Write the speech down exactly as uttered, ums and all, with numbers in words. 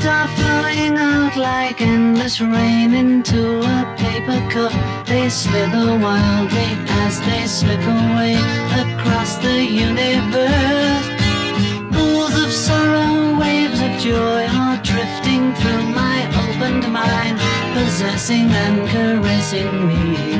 are flowing out like endless rain into a paper cup. They slither wildly as they slip away across the universe. Pools of sorrow, waves of joy are drifting through my opened mind, possessing and caressing me.